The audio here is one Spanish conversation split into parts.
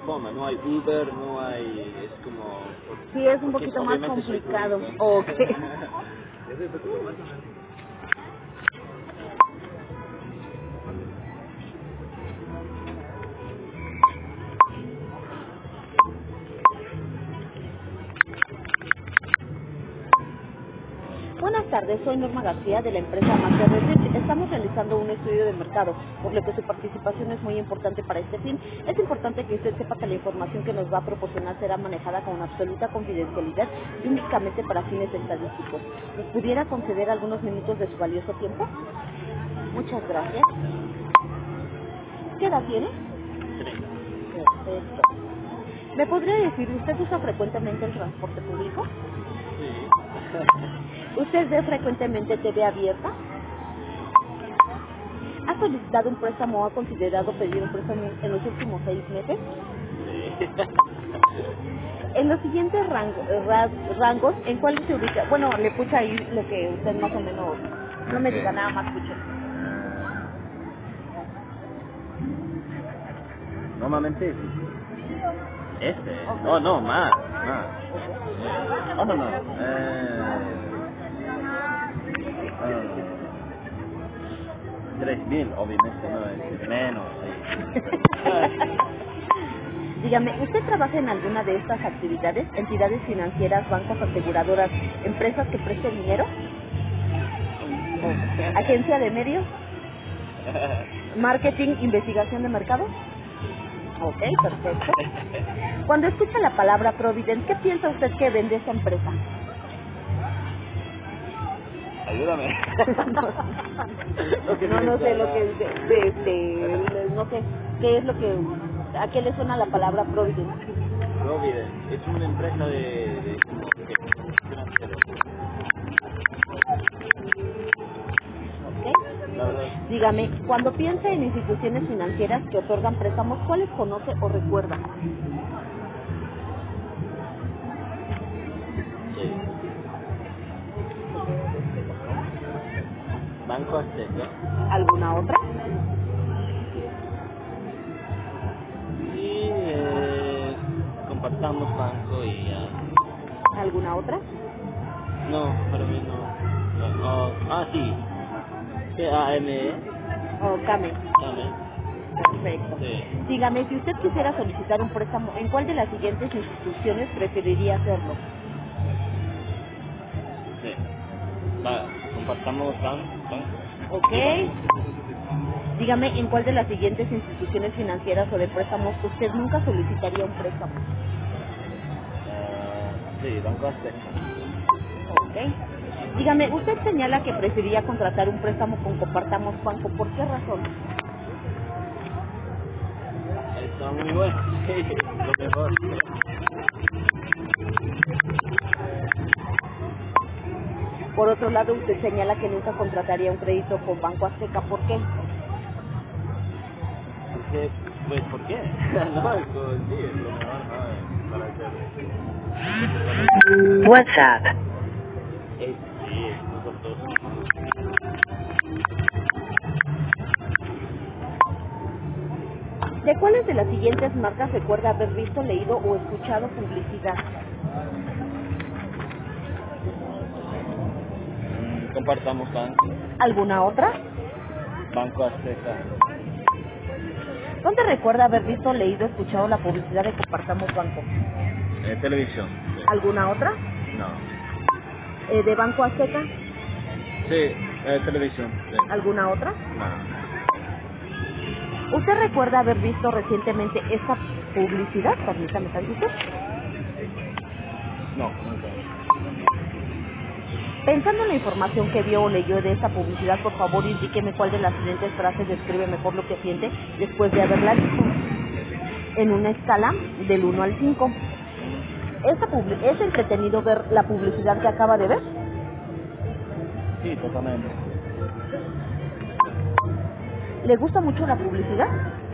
plataforma, no hay Uber, no hay, es como... Sí, es un porque poquito más obviamente soy complicado. único. Ok. Eso es lo que más o menos. Buenas tardes, soy Norma García de la empresa Master Research. Estamos realizando un estudio de mercado, por lo que su participación es muy importante para este fin. Es importante que usted sepa que la información que nos va a proporcionar será manejada con absoluta confidencialidad y únicamente para fines estadísticos. ¿Nos pudiera conceder algunos minutos de su valioso tiempo? Muchas gracias. ¿Qué edad tiene? 30. Perfecto. ¿Me podría decir, usted usa frecuentemente el transporte público? Sí. ¿Usted ve frecuentemente TV abierta? ¿Ha solicitado un préstamo o ha considerado pedir un préstamo en los últimos 6 meses? Sí. En los siguientes rangos, ¿en cuál se ubica? Bueno, le puse ahí lo que usted más o menos, no me diga Ok. nada más, escuche. Normalmente este. Ok. Oh, no, más. Oh, no, no. 3.000, obviamente, no es menos, sí. Dígame, ¿usted trabaja en alguna de estas actividades? ¿Entidades financieras, bancos, aseguradoras, empresas que presten dinero? ¿Agencia de medios? ¿Marketing, investigación de mercado? Ok, perfecto. Cuando escucha la palabra Provident, ¿qué piensa usted que vende esa empresa? Ayúdame. Lo que No, viene no sé lo siendo que no sé, ¿qué es lo que, a qué le suena la palabra Provident? Provident. Es una empresa de como que financiero. Ok. La verdad, Dígame, cuando piensa en instituciones financieras que otorgan préstamos, ¿cuáles conoce o recuerda? sí. Banco Azteca. ¿Alguna otra? Y compartamos banco y ya. ¿Alguna otra? No, para mí no. Sí. CAME. ¿O CAME? CAME. Perfecto. Sí. Dígame, si usted quisiera solicitar un préstamo, ¿en cuál de las siguientes instituciones preferiría hacerlo? Sí. Compartamos banco. Ok. Y banco. Dígame, ¿en cuál de las siguientes instituciones financieras o de préstamos usted nunca solicitaría un préstamo? Sí, Banco Azteca. Ok. Dígame, usted señala que preferiría contratar un préstamo con Compartamos Banco. ¿Por qué razón? Está muy bueno. Sí, lo mejor. Por otro lado, usted señala que nunca contrataría un crédito con Banco Azteca. ¿Por qué? Porque, pues, ¿por qué? No, sí, es lo mejor, ¿no? Para hacer cosas buenas. WhatsApp. Sí, es muy costoso. ¿De cuáles de las siguientes marcas recuerda haber visto, leído o escuchado publicidad? Compartamos banco. ¿Alguna otra? Banco Azteca. ¿Dónde recuerda haber visto, leído o escuchado la publicidad de Compartamos Banco? Televisión. Sí. ¿Alguna otra? No. ¿De Banco Azteca? Sí, televisión. Sí. ¿Alguna otra? No. ¿Usted recuerda haber visto recientemente esta publicidad? Permítame tantito. No, nunca. Pensando en la información que vio o leyó de esta publicidad, por favor indíqueme cuál de las siguientes frases describe mejor lo que siente después de haberla visto. En una escala del 1 al 5. ¿Es entretenido ver la publicidad que acaba de ver? Sí, totalmente. ¿Le gusta mucho la publicidad?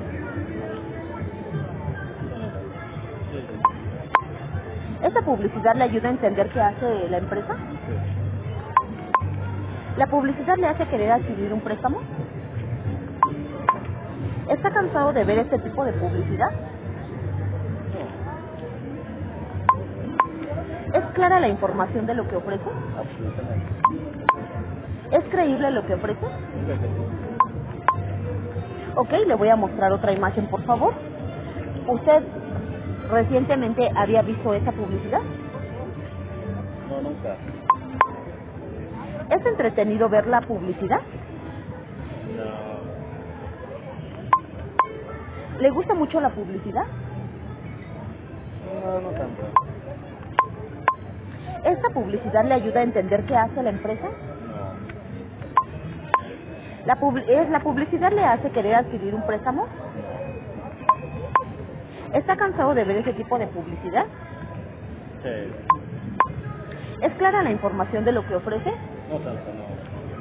Sí, sí. ¿Esta publicidad le ayuda a entender qué hace la empresa? Sí. ¿La publicidad le hace querer adquirir un préstamo? ¿Está cansado de ver este tipo de publicidad? clara la información de lo que ofrece? Absolutamente. ¿Es creíble lo que ofrece? Creo que sí. Ok, le voy a mostrar otra imagen, por favor. ¿Usted recientemente había visto esa publicidad? No, nunca. ¿Es entretenido ver la publicidad? No. ¿Le gusta mucho la publicidad? No, no tanto. ¿Esta publicidad le ayuda a entender qué hace la empresa? No. ¿La publicidad le hace querer adquirir un préstamo? No. ¿Está cansado de ver ese tipo de publicidad? Sí. ¿Es clara la información de lo que ofrece? No tanto, no.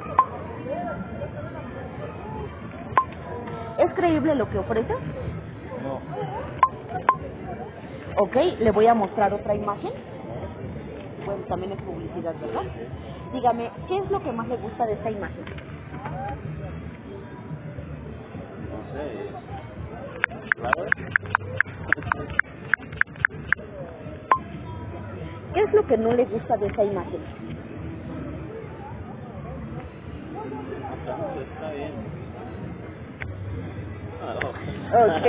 ¿Es creíble lo que ofrece? No. Ok, le voy a mostrar otra imagen. Ajá. Bueno, también es publicidad, ¿verdad? Sí. Dígame, ¿qué es lo que más le gusta de esta imagen? No sé. Claro. ¿Qué es lo que no le gusta de esta imagen? No tanto, está bien. Ah, no. Ok.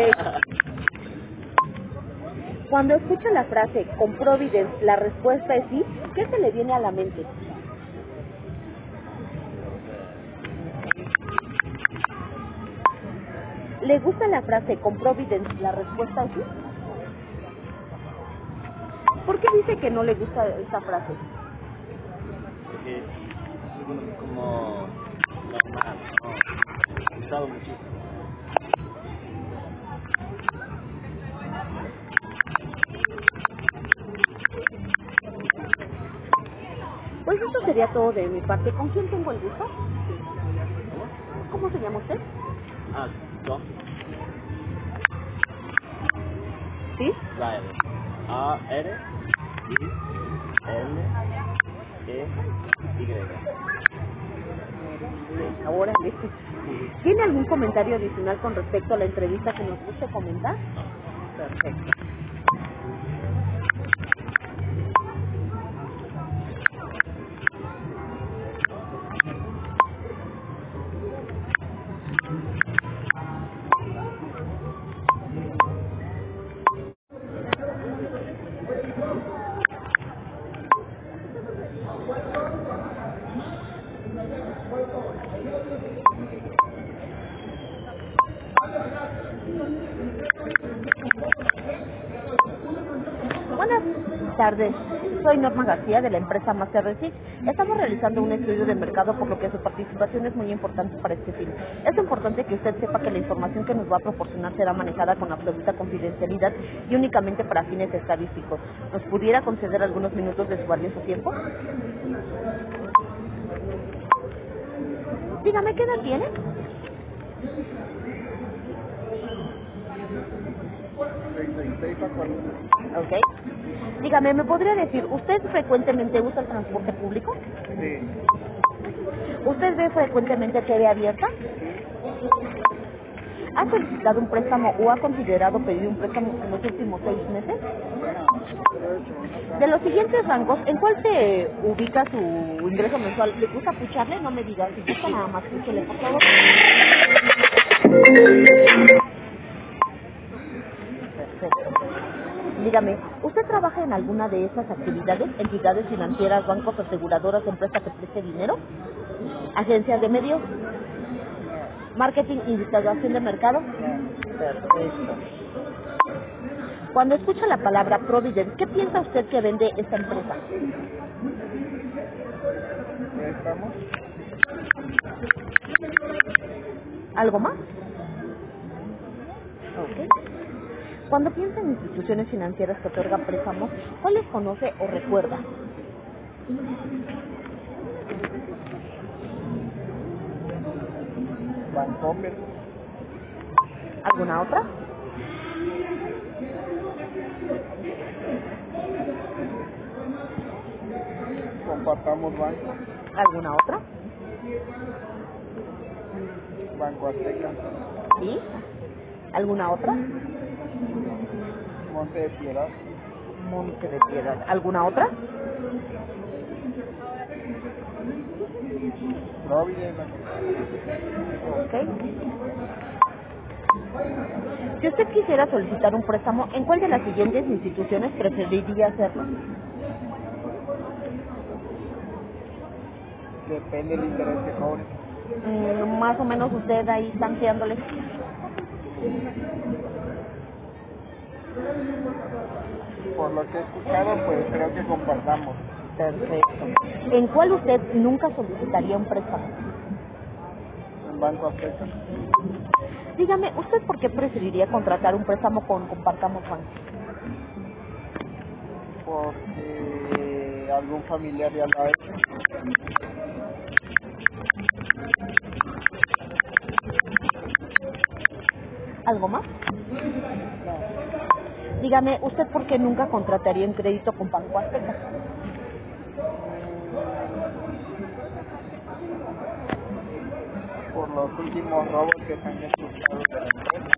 Cuando escucha la frase con Providence, la respuesta es sí, ¿qué se le viene a la mente? No sé. ¿Le gusta la frase con Providence, la respuesta es sí? ¿Por qué dice que no le gusta esta frase? Porque es algo como normal, ¿no? Usado muchísimo. Pues esto sería todo de mi parte. ¿Con quién tengo el gusto? ¿Cómo? ¿Cómo se llama usted? Ah, Doc ¿Sí? Riley. A-R-I-L-E-Y. Ahora, ¿tiene algún comentario adicional con respecto a la entrevista que nos guste comentar? No. Perfecto. Buenas tardes, soy Norma García de la empresa Master Receipt. Estamos realizando un estudio de mercado por lo que su participación es muy importante para este fin. Es importante que usted sepa que la información que nos va a proporcionar será manejada con absoluta confidencialidad y únicamente para fines estadísticos. ¿Nos pudiera conceder algunos minutos de su valioso tiempo? Dígame, ¿qué edad tiene? 36 a 40. Ok. Dígame, ¿me podría decir, usted frecuentemente usa el transporte público? Sí. ¿Usted ve frecuentemente TV abierta? Sí. ¿Ha solicitado un préstamo o ha considerado pedir un préstamo en los últimos 6 meses? Pero he hecho De acá. los siguientes rangos, ¿en cuál se ubica su ingreso mensual? ¿Le gusta pucharle? No me diga, si gusta nada más púchele, por favor. Perfecto. Dígame, ¿usted trabaja en alguna de esas actividades? ¿Entidades financieras, bancos, aseguradoras, empresas que preste dinero? ¿Agencias de medios? No. ¿Marketing, investigación de mercado? No. Perfecto. Cuando escucha la palabra Providence, ¿qué piensa usted que vende esta empresa? ¿Préstamos? ¿Algo más? Ok. Cuando piensa en instituciones financieras que otorgan préstamos, ¿cuáles conoce o recuerda? Bancomer. ¿Alguna otra? Compartamos banco. ¿Alguna otra? Banco Azteca. ¿Sí? ¿Alguna otra? Monte de Piedad. Monte de Piedad. ¿Alguna otra? Providence. Ok. Si usted quisiera solicitar un préstamo, ¿en cuál de las siguientes instituciones preferiría hacerlo? Depende del interés que cobre. Más o menos usted ahí tanteándole. Por lo que he escuchado, pues creo que compartamos. Perfecto. ¿En cuál usted nunca solicitaría un préstamo? En Banco Azteca. Dígame, ¿usted por qué preferiría contratar un préstamo con Compartamos Banco? Porque algún familiar ya lo ha hecho. ¿Algo más? No, Dígame, ¿usted por qué nunca contrataría un crédito con Banco Azteca? por los últimos robos que se han escuchado de la empresa.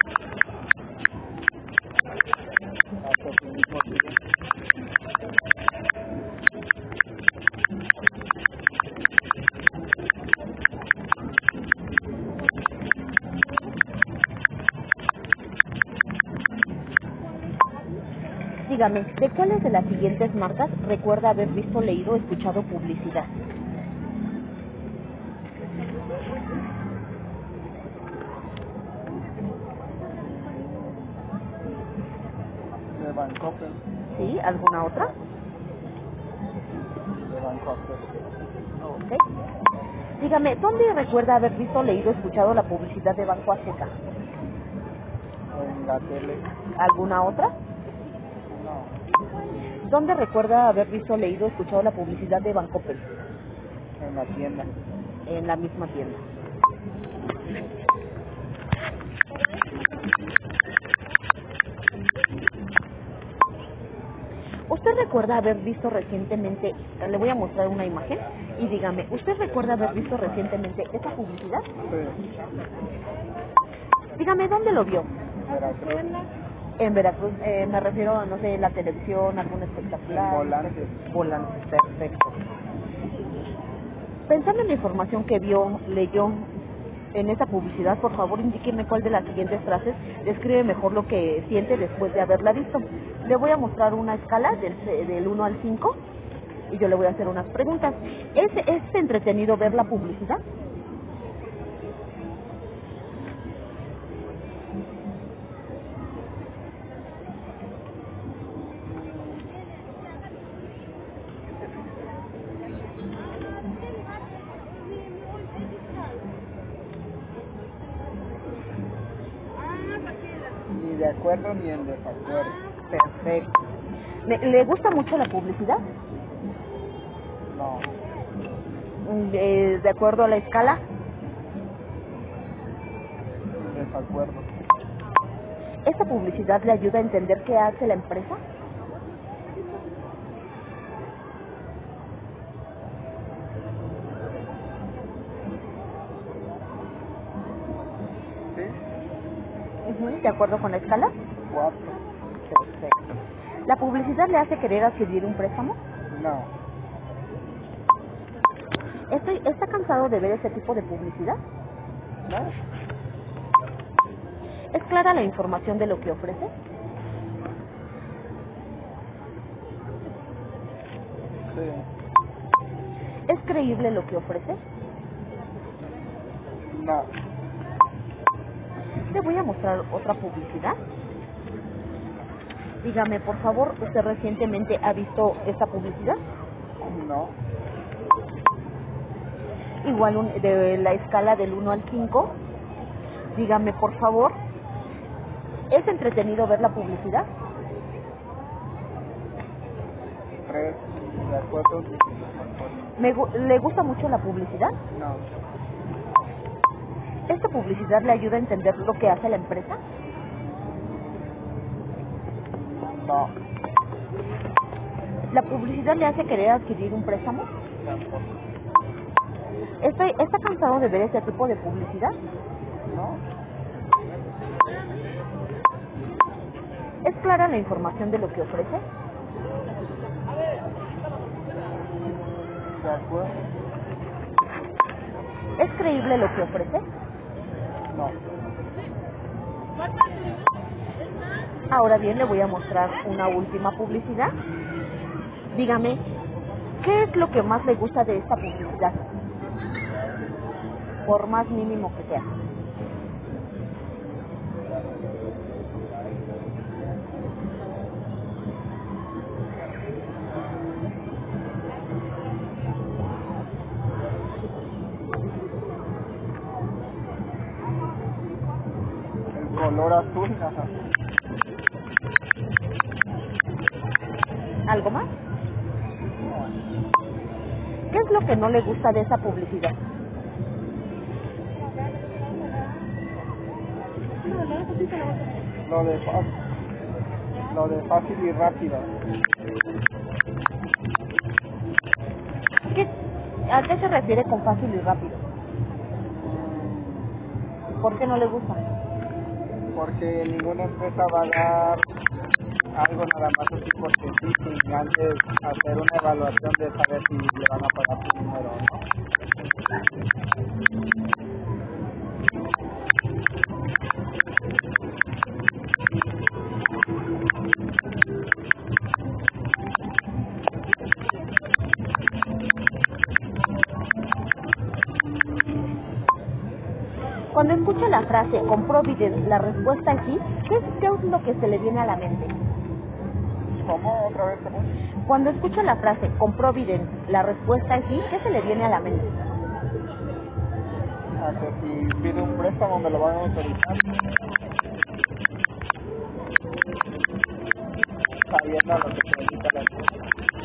Hasta su mismo cliente. Dígame, ¿de cuáles de las siguientes marcas recuerda haber visto, leído o escuchado publicidad? De Bancoppel, ¿Sí? ¿Alguna otra? de Banco Azteca. Ok. Dígame, ¿dónde recuerda haber visto, leído o escuchado la publicidad de Banco Azteca? En la tele, ¿Alguna otra? no. ¿Dónde recuerda haber visto, leído o escuchado la publicidad de Bancopel? En la tienda. En la misma tienda. ¿Usted recuerda haber visto recientemente, le voy a mostrar una imagen, y dígame, ¿usted recuerda haber visto recientemente esa publicidad? Sí, Dígame, ¿dónde lo vio? Veracruz. En Veracruz, me refiero a, no sé, la televisión, algún En espectacular. Volantes. Volantes, perfecto. Pensando en la información que vio, leyó en esa publicidad, por favor indíqueme cuál de las siguientes frases describe mejor lo que siente después de haberla visto. Le voy a mostrar una escala del 1 al 5 y yo le voy a hacer unas preguntas. ¿Es entretenido ver la publicidad? Ni de acuerdo ni en desacuerdo. Perfecto. ¿Le gusta mucho la publicidad? No, De acuerdo a la escala, en desacuerdo. ¿esta publicidad le ayuda a entender qué hace la empresa? ¿Sí? ¿De acuerdo con la escala? 4. Perfecto. ¿La publicidad le hace querer adquirir un préstamo? No, ¿Está cansado de ver ese tipo de publicidad? no, ¿Es clara la información de lo que ofrece? sí, ¿Es creíble lo que ofrece? no, Le voy a mostrar otra publicidad. Dígame, por favor, ¿usted recientemente ha visto esta publicidad? no, Igual de la escala del 1 al 5. Dígame, por favor, ¿es entretenido ver la publicidad? 3, ni de acuerdo ni en desacuerdo. ¿Le gusta mucho la publicidad? No, ¿Esta publicidad le ayuda a entender lo que hace la empresa? no, ¿La publicidad le hace querer adquirir un préstamo? tampoco. ¿Está cansado de ver ese tipo de publicidad? No, ¿Es clara la información de lo que ofrece? ¿De acuerdo? ¿Es creíble lo que ofrece? No. Ahora bien, le voy a mostrar una última publicidad. Dígame, ¿qué es lo que más le gusta de esta publicidad? Por más mínimo que sea. El color azul, ajá. ¿Algo más? ¿Qué es lo que no le gusta de esa publicidad? Lo de fácil y rápido. ¿A qué se refiere con fácil y rápido? ¿Por qué no le gusta? Porque ninguna empresa va a dar algo nada más así porque sí, sin antes hacer una evaluación de saber si le van a pagar su dinero o no. Cuando escucha la frase con Providence, la respuesta es sí, ¿qué es lo que se le viene a la mente? ¿Cómo? ¿Otra vez? ¿Cómo? Cuando escucha la frase con Providence, la respuesta es sí, ¿qué se le viene a la mente? A que si pide un préstamo me lo van a autorizar. Sabiendo a lo que se dedica la empresa.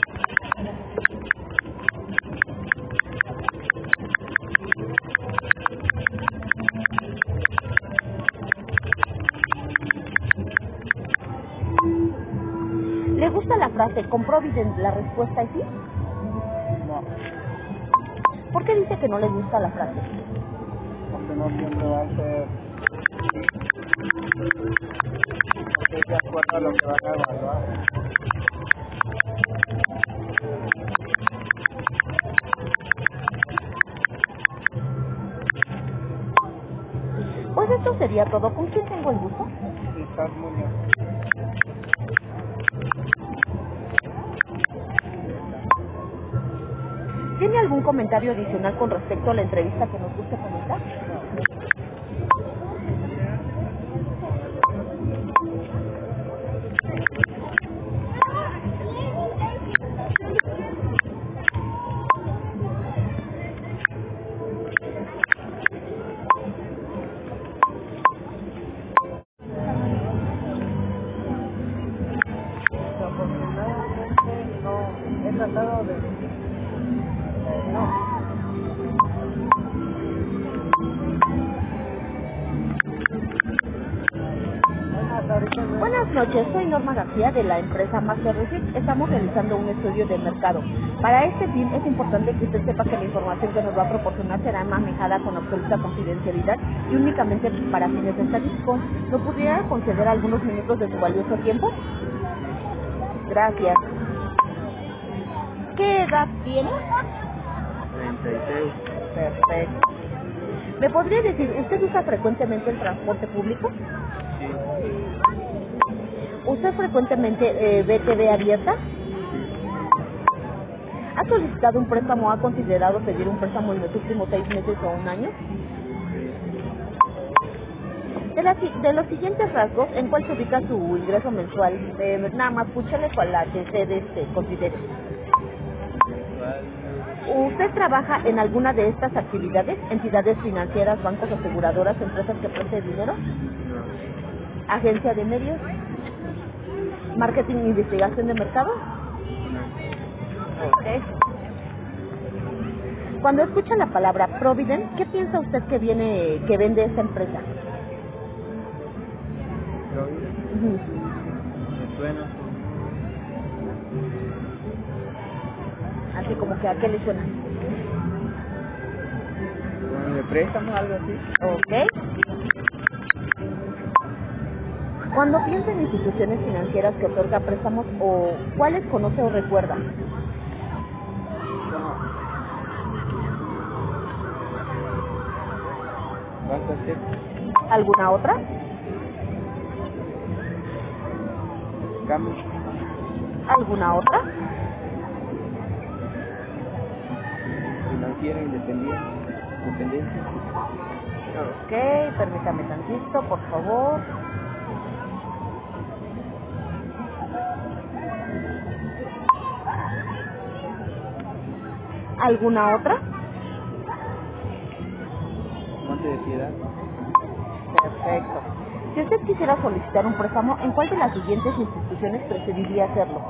¿Le gusta la frase con Providence, la respuesta es sí? No, ¿Por qué dice que no le gusta la frase? porque no siempre va a ser porque es de acuerdo a lo que van a evaluar. Pues esto sería todo. ¿Con quién tengo el gusto? Quizás Muñoz. ¿Tiene algún comentario adicional con respecto a la entrevista que nos guste comentar? Afortunadamente no he tratado de no. Buenas noches, soy Norma García de la empresa Master Receipt. Estamos realizando un estudio de mercado. Para este fin es importante que usted sepa que la información que nos va a proporcionar será manejada con absoluta confidencialidad y únicamente para fines estadísticos. ¿No pudiera conceder algunos minutos de su valioso tiempo? Gracias. ¿Qué edad tiene? 36. Perfecto. ¿Me podría decir, usted usa frecuentemente el transporte público? Sí. ¿Usted frecuentemente ve TV abierta? ¿Ha solicitado un préstamo o ha considerado pedir un préstamo en los últimos 6 meses o un año? De los siguientes rasgos, ¿en cuál se ubica su ingreso mensual? Nada más, escúchale cuál la que usted considere. ¿Usted trabaja en alguna de estas actividades? ¿Entidades financieras, bancos, aseguradoras, empresas que presten dinero? ¿Agencia de medios? ¿Marketing e investigación de mercado? Ok. Cuando escucha la palabra Providence, ¿qué piensa usted que vende esta empresa? Ujú. Me suena. Así como que ¿a qué le suena? ¿De préstamo algo así? Ok. Cuando piensa en instituciones financieras que otorgan préstamos, ¿o cuáles conoce o recuerda? Banco Azteca. ¿Alguna otra? Cambio. ¿Alguna otra? Financiera independencia. Ok, permítame tantito, por favor. ¿Alguna otra? Monte de Piedad. Perfecto. Si usted quisiera solicitar un préstamo, ¿en cuál de las siguientes instituciones preferiría hacerlo?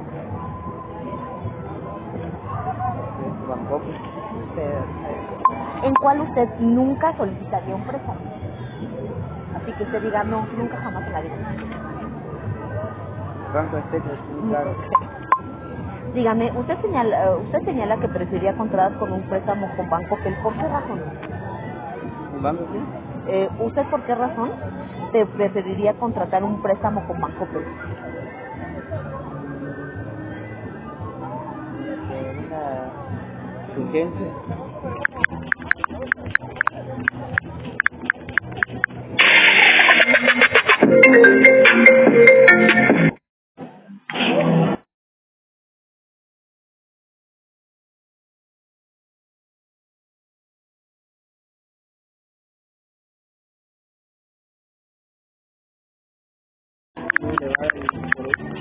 Bancopo. Perfecto. ¿En cuál usted nunca solicitaría un préstamo? Así que usted diga, no, nunca jamás en la vida. Banco Azteca es muy caro. Dígame, usted señala que preferiría contratar con un préstamo con Banco Pel. ¿Por qué razón? ¿Un banco qué? ¿Usted por qué razón te preferiría contratar un préstamo con Banco Pel? Por una urgencia. Muy elevada y por eso.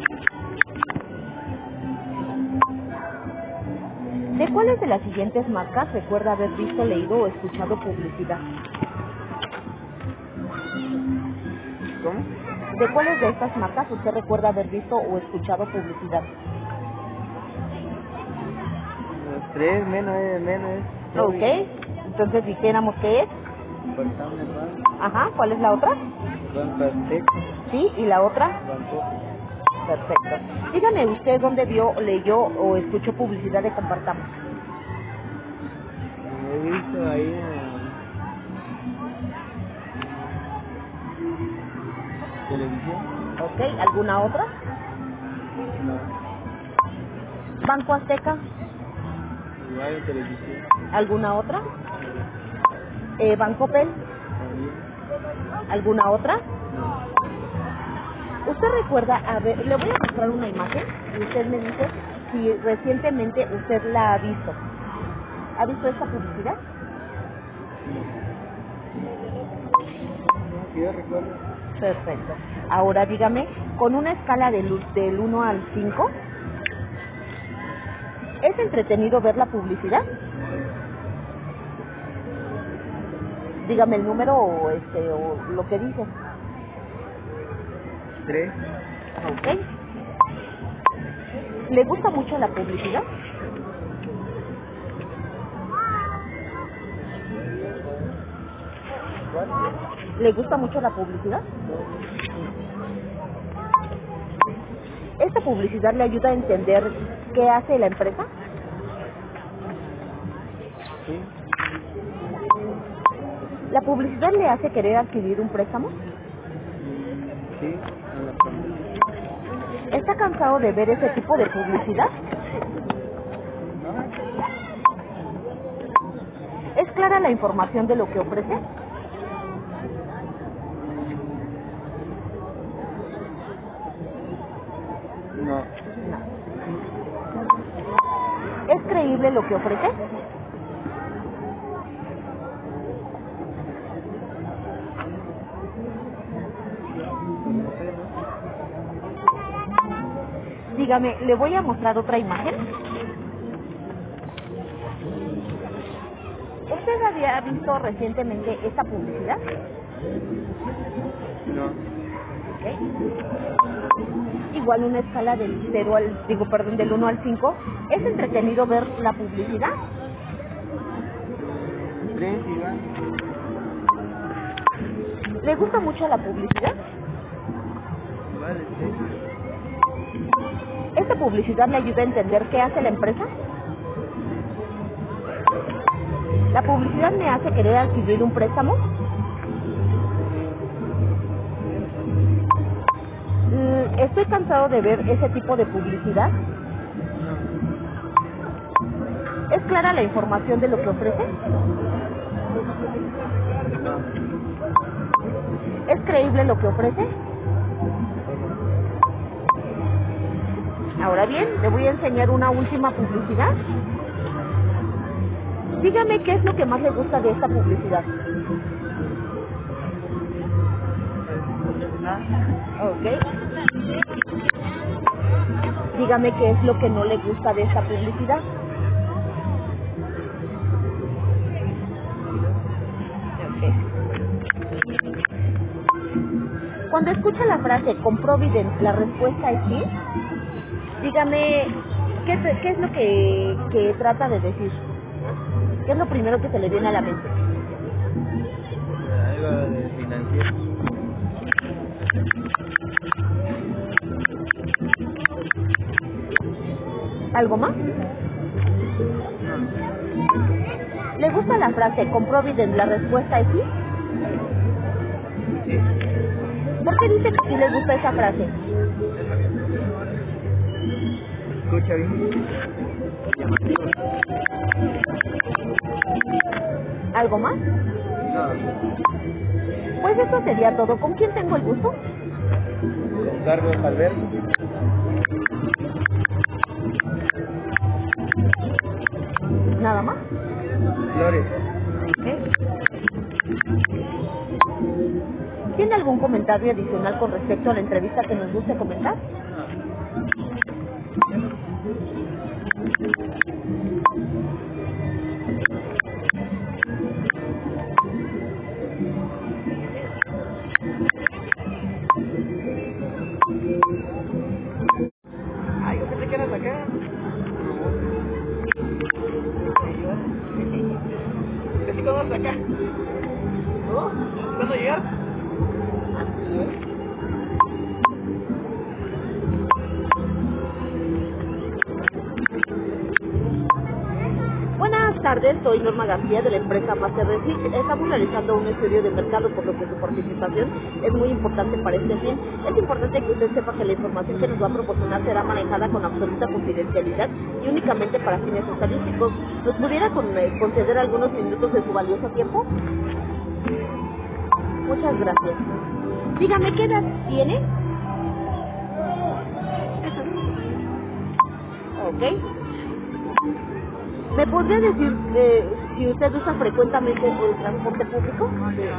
¿De cuáles de las siguientes marcas recuerda haber visto, leído o escuchado publicidad? ¿Cómo? ¿De cuáles de estas marcas usted recuerda haber visto o escuchado publicidad? Los tres, menos es Ok, COVID. entonces dijéramos que es. Portamos Banco. Ajá, ¿cuál es la otra? Banco Azteca. Sí, ¿y la otra? Bancopo. Perfecto. Dígame usted dónde vio, leyó o escuchó publicidad de Compartamos. He visto ahí en televisión. Ok, ¿alguna otra? No. ¿Banco Azteca? Igual en televisión. ¿Alguna otra? ¿Banco Pel? También. ¿Alguna otra? No. ¿Usted recuerda, a ver, le voy a mostrar una imagen y usted me dice si recientemente usted la ha visto? ¿Ha visto esta publicidad? No, que yo recuerdo. Perfecto. Ahora dígame, con una escala del 1 al 5, ¿es entretenido ver la publicidad? Dígame el número o lo que dice. 3. Ok. ¿Le gusta mucho la publicidad? ¿Cuál? ¿Le gusta mucho la publicidad? ¿Esta publicidad le ayuda a entender qué hace la empresa? Sí. ¿La publicidad le hace querer adquirir un préstamo? Sí, en la promoción. ¿Está cansado de ver ese tipo de publicidad? No, ¿Es clara la información de lo que ofrece? no, ¿Es creíble lo que ofrece? pues no sé, ¿no? Dígame, le voy a mostrar otra imagen. ¿Usted había visto recientemente esta publicidad? No, ¿Ok? Igual una escala del 1 al 5. ¿Es entretenido ver la publicidad? 3 igual, ¿Le gusta mucho la publicidad? igual el 3. ¿Esta publicidad le ayuda a entender qué hace la empresa? ¿La publicidad me hace querer adquirir un préstamo? Estoy cansado de ver ese tipo de publicidad. No, ¿Es clara la información de lo que ofrece? No. ¿Es creíble lo que ofrece? Ahora bien, le voy a enseñar una última publicidad. Dígame qué es lo que más le gusta de esta publicidad. Ok. Dígame qué es lo que no le gusta de esta publicidad. Ok. Cuando escucha la frase con Providence, la respuesta es sí. Dígame, ¿qué es lo que trata de decir? ¿Qué es lo primero que se le viene a la mente? Algo de financiero. ¿Algo más? No. ¿Le gusta la frase con Providence, la respuesta es sí? Sí. ¿Por qué dice que sí le gusta esa frase? Escucha bien. Llamativo. ¿Algo más? No. Pues eso sería todo. ¿Con quién tengo el gusto? Con Carlos Alberto. Nada más. Flores. Ok. ¿Tiene algún comentario adicional con respecto a la entrevista que nos guste comentar? No. Ay, yo pensé que eras acá. No. Pensé que eras acá. ¿No? ¿Cuándo llegar? Buenas tardes, soy Norma García de la empresa Master Research. Estamos realizando un estudio de mercado, por lo que su participación es muy importante para este fin. Es importante que usted sepa que la información que nos va a proporcionar será manejada con absoluta confidencialidad y únicamente para fines estadísticos. ¿Nos pudiera conceder algunos minutos de su valioso tiempo? Muchas gracias. Dígame, ¿qué edad tiene? Ok. ¿Me podría decir si usted usa frecuentemente el transporte público?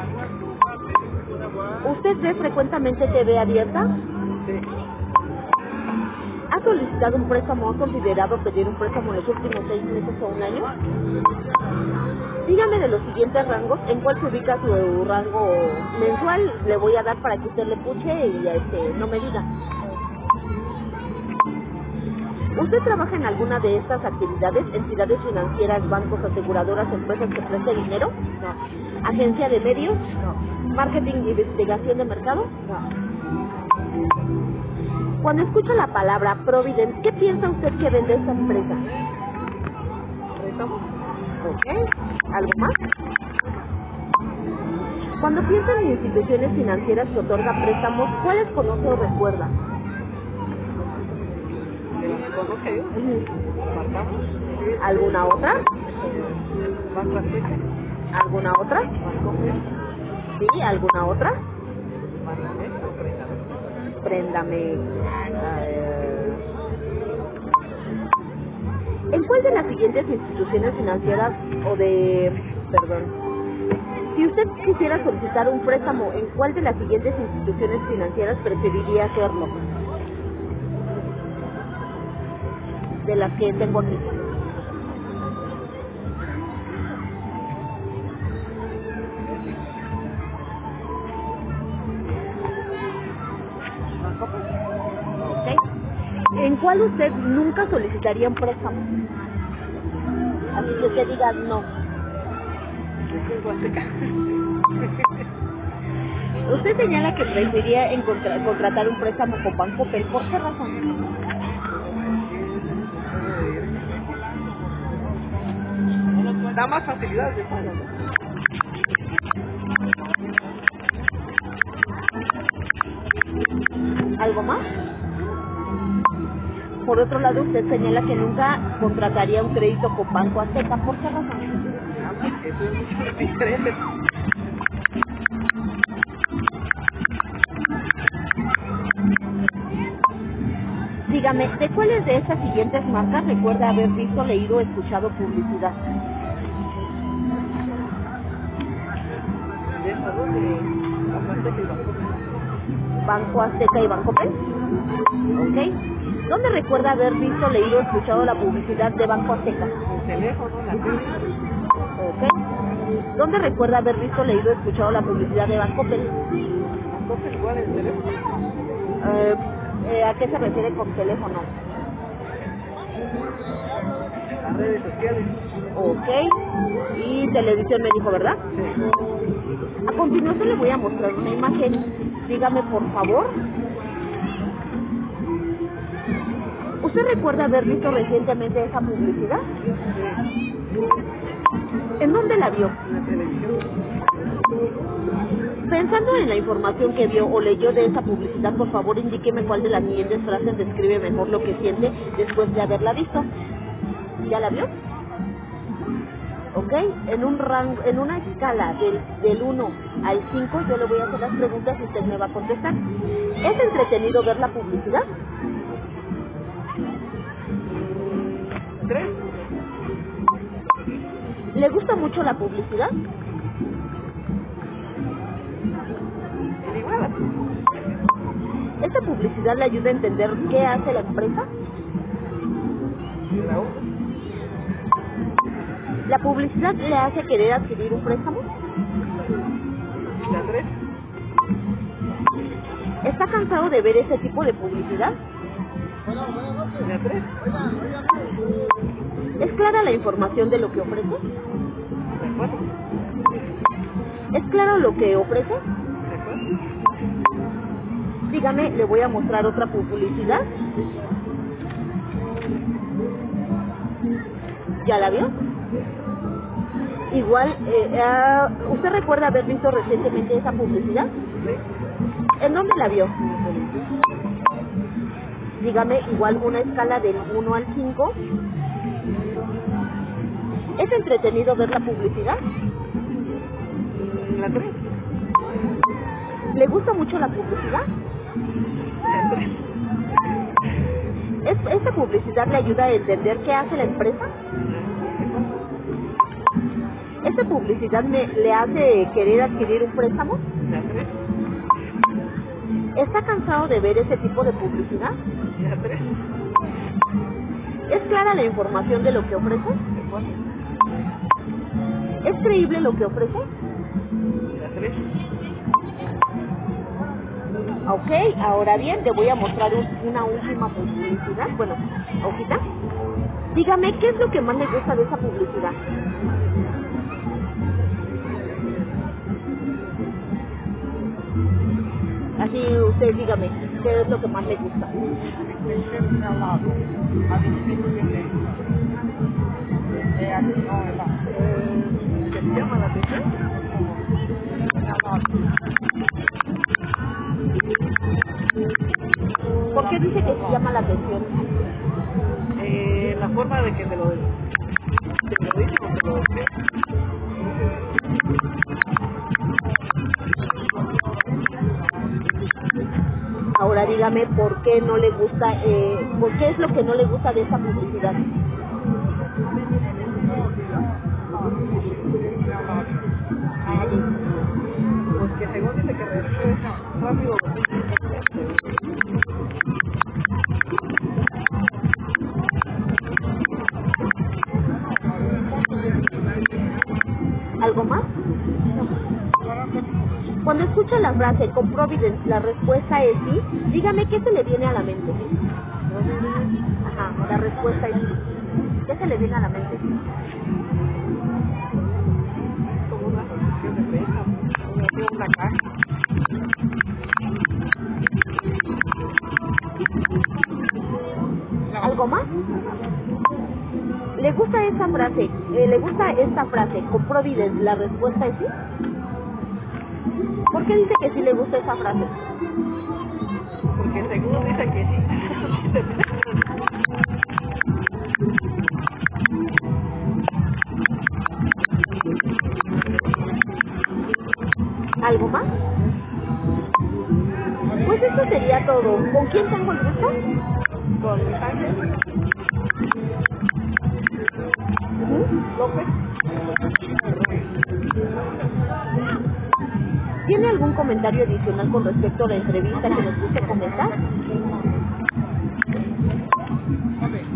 ¿Usted ve frecuentemente TV abierta? Sí. ¿Ha solicitado un préstamo o ha considerado pedir un préstamo en los últimos 6 meses o un año? Dígame de los siguientes rangos, ¿en cuál se ubica su rango mensual? Le voy a dar para que usted le puche y no me diga. ¿Usted trabaja en alguna de estas actividades? ¿Entidades financieras, bancos, aseguradoras, empresas que presten dinero? No. ¿Agencia de medios? No. ¿Marketing y investigación de mercado? No. Cuando escucha la palabra Providence, ¿qué piensa usted que vende esta empresa? ¿Préstamos? ¿Ok? ¿Algo más? Cuando piensa en instituciones financieras que otorgan préstamos, ¿cuáles conoce o recuerda? ¿De las que conozca yo? ¿Marcamos? ¿Alguna otra? ¿Banco Azteca? ¿Alguna otra? ¿Bancomer? ¿Sí? ¿Alguna otra? ¿Banamex o Préstamos? Préndame. ¿En cuál de las siguientes instituciones financieras perdón, si usted quisiera solicitar un préstamo, ¿en cuál de las siguientes instituciones financieras preferiría hacerlo? De las que tengo aquí. ¿Ok? ¿En cuál usted nunca solicitaría un préstamo? Así que usted diga no. ¿Banco Azteca? Usted señala que preferiría contratar un préstamo con Banco Pel. ¿Por qué razón? Porque es un medio directo. Da más facilidad de pago, ¿no? ¿Algo más? Por otro lado, usted señala que nunca contrataría un crédito con Banco Azteca. ¿Por qué razón? Ah, porque eso es mucho diferente. Dígame, ¿de cuáles de estas siguientes marcas recuerda haber visto, leído o escuchado publicidad? De estas dos, Banco Azteca y Banco P. ¿Ok? ¿Dónde recuerda haber visto, leído o escuchado la publicidad de Banco Azteca? el teléfono, la tele. ¿Ok? ¿Dónde recuerda haber visto, leído o escuchado la publicidad de Banco P? Entonces igual el teléfono. ¿A qué se refiere con teléfono? En las redes sociales. Ok. Y televisión me dijo, ¿verdad? Sí. A continuación le voy a mostrar una imagen. Dígame, por favor. ¿Usted recuerda haber visto recientemente esa publicidad? ¿En dónde la vio? En la televisión. Pensando en la información que vio o leyó de esa publicidad, por favor indíqueme cuál de las siguientes frases describe mejor lo que siente después de haberla visto. ¿Ya la vio? ¿Ok? En una escala del 1 al 5, yo le voy a hacer las preguntas y usted me va a contestar. ¿Es entretenido ver la publicidad? 3. ¿Le gusta mucho la publicidad? Igual. ¿Esta publicidad le ayuda a entender qué hace la empresa? La 1. ¿La publicidad le hace querer adquirir un préstamo? La 3. ¿Está cansado de ver ese tipo de publicidad? La 3. ¿Es clara la información de lo que ofrece? La 4. ¿Es claro lo que ofrece? La 4. Dígame, le voy a mostrar otra publicidad. ¿Ya la vio? Igual, ¿usted recuerda haber visto recientemente esa publicidad? ¿En dónde la vio? Dígame, igual una escala del 1 al 5. ¿Es entretenido ver la publicidad? La 3. ¿Le gusta mucho la publicidad? La 3. ¿Esta publicidad le ayuda a entender qué hace la empresa? ¿Esta publicidad le hace querer adquirir un préstamo? La 3. ¿Está cansado de ver ese tipo de publicidad? La 3. ¿Es clara la información de lo que ofrece? La 4. ¿Es creíble lo que ofrece? La 3. Ok, ahora bien, le voy a mostrar una última publicidad. Bueno, hojita. Dígame, ¿qué es lo que más le gusta de esa publicidad? Así usted dígame, ¿qué es lo que más le gusta? ¿Qué te llama la atención? ¿Por qué dice que se llama la atención? La forma de que te lo dicen o te lo describen. Ahora dígame, ¿por qué no le gusta, por qué es lo que no le gusta de esa publicidad? Porque según dice que regresa rápido. ¿Algo más? Cuando escucha la frase con Providence la respuesta es sí, dígame qué se le viene a la mente. Ajá, la respuesta es sí. ¿Qué se le viene a la mente? Como una solución de préstamo, una caja. ¿Algo más? ¿Le gusta esa frase? ¿Le gusta esta frase con Providence la respuesta es sí? ¿Por qué dice que sí le gusta esa frase? Porque según dice que sí. ¿Algo más? Pues eso sería todo. ¿Con quién tengo el gusto? Con Luis Ángel López. ¿Tiene algún comentario adicional con respecto a la entrevista que nos guste comentar?